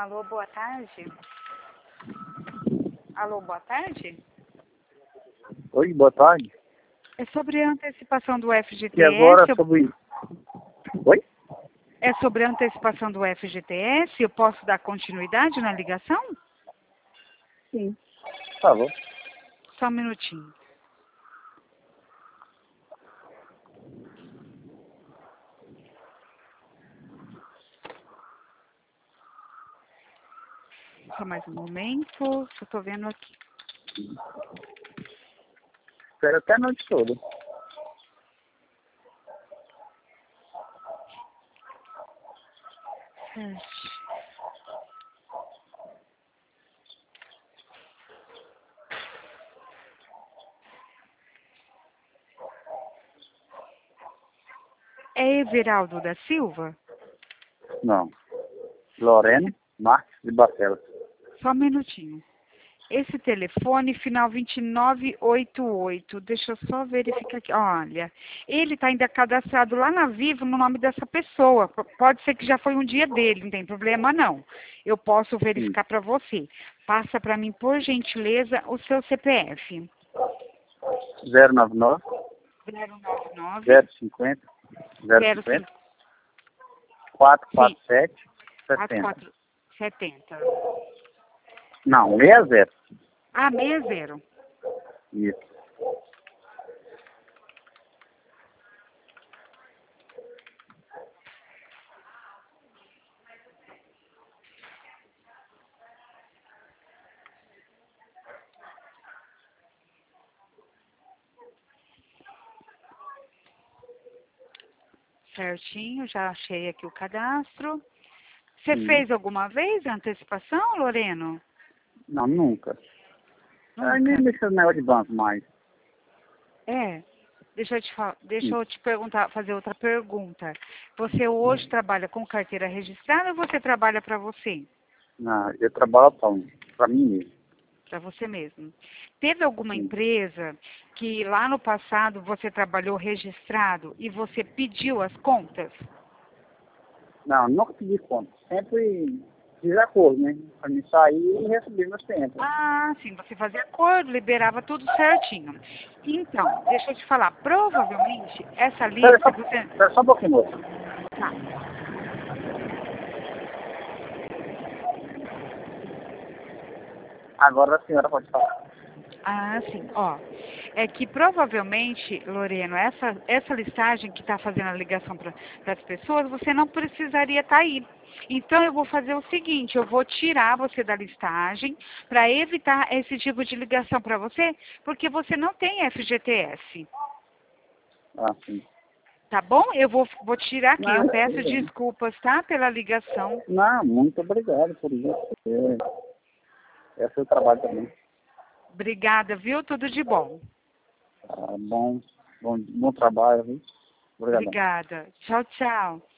Alô, boa tarde. Alô, boa tarde. Oi, boa tarde. É sobre a antecipação do FGTS. E agora sobre... Oi? É sobre a antecipação do FGTS. Eu posso dar continuidade na ligação? Sim. Por favor. Só um minutinho. Só mais um momento. Só estou vendo aqui. Espero até a noite toda. É Everaldo da Silva? Não. Lorena Marques de Barcelos. Só um minutinho. Esse telefone, final 2988. Deixa eu só verificar aqui. Olha, ele está ainda cadastrado lá na Vivo no nome dessa pessoa. Pode ser que já foi um dia dele, não tem problema não. Eu posso verificar para você. Passa para mim, por gentileza, o seu CPF. 099 099 050 050 050 447 70. 4470. Não, 60. Ah, 60. Isso. Certinho, já achei aqui o cadastro. Você fez alguma vez a antecipação, Loreno? Não, nunca. Nunca. Nem deixa o negócio de banco mais. É. Deixa eu te perguntar, fazer outra pergunta. Você hoje trabalha com carteira registrada ou você trabalha para você? Não, eu trabalho para mim mesmo. Para você mesmo. Teve alguma empresa que lá no passado você trabalhou registrado e você pediu as contas? Não, nunca pedi conta. Sempre fiz acordo, né? Para mim sair e receber meus tempos. Ah, sim, você fazia acordo, liberava tudo certinho. Então, deixa eu te falar, provavelmente essa lista você... Espera só um pouquinho, moça. Tá. Agora a senhora pode falar. Ah, sim, ó. É que provavelmente, Loreno, essa listagem que está fazendo a ligação para as pessoas, você não precisaria estar aí. Então eu vou fazer o seguinte, eu vou tirar você da listagem para evitar esse tipo de ligação para você, porque você não tem FGTS. Ah, sim. Tá bom? Eu vou tirar aqui. Não, Eu peço tudo bem. desculpas, tá? Pela ligação. Não, muito obrigado por isso. É seu trabalho também. Obrigada, viu? Tudo de bom. Bom trabalho, viu? Obrigadão. Obrigada. Tchau, tchau.